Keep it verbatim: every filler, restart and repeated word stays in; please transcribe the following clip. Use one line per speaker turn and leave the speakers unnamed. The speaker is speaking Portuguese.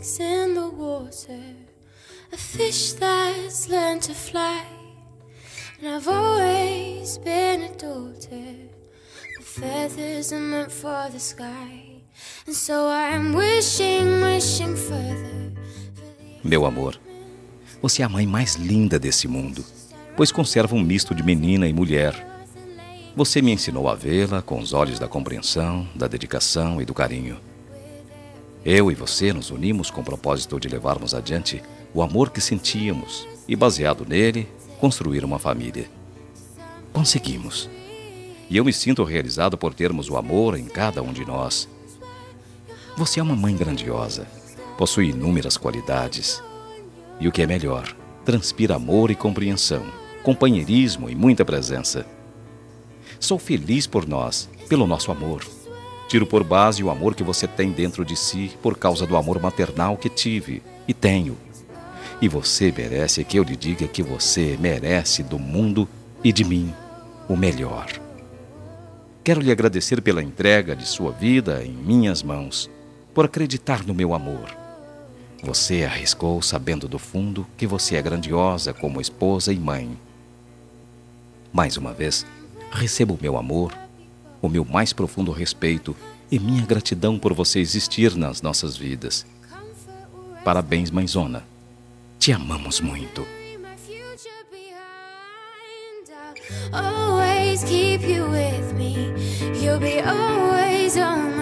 snakes in the water, a fish that's learned to fly. And I've always been a daughter, the feathers are meant for the sky. And so I'm wishing, wishing further.
Meu amor, você é a mãe mais linda desse mundo, pois conserva um misto de menina e mulher. Você me ensinou a vê-la com os olhos da compreensão, da dedicação e do carinho. Eu e você nos unimos com o propósito de levarmos adiante o amor que sentíamos e, baseado nele, construir uma família. Conseguimos. E eu me sinto realizado por termos o amor em cada um de nós. Você é uma mãe grandiosa, possui inúmeras qualidades. E o que é melhor, transpira amor e compreensão, companheirismo e muita presença. Sou feliz por nós, pelo nosso amor. Tiro por base o amor que você tem dentro de si por causa do amor maternal que tive e tenho. E você merece que eu lhe diga que você merece do mundo e de mim o melhor. Quero lhe agradecer pela entrega de sua vida em minhas mãos, por acreditar no meu amor. Você arriscou sabendo do fundo que você é grandiosa como esposa e mãe. Mais uma vez, receba o meu amor, o meu mais profundo respeito e minha gratidão por você existir nas nossas vidas. Parabéns, mãezona. Te amamos muito.
Always keep you with me. You'll be always on my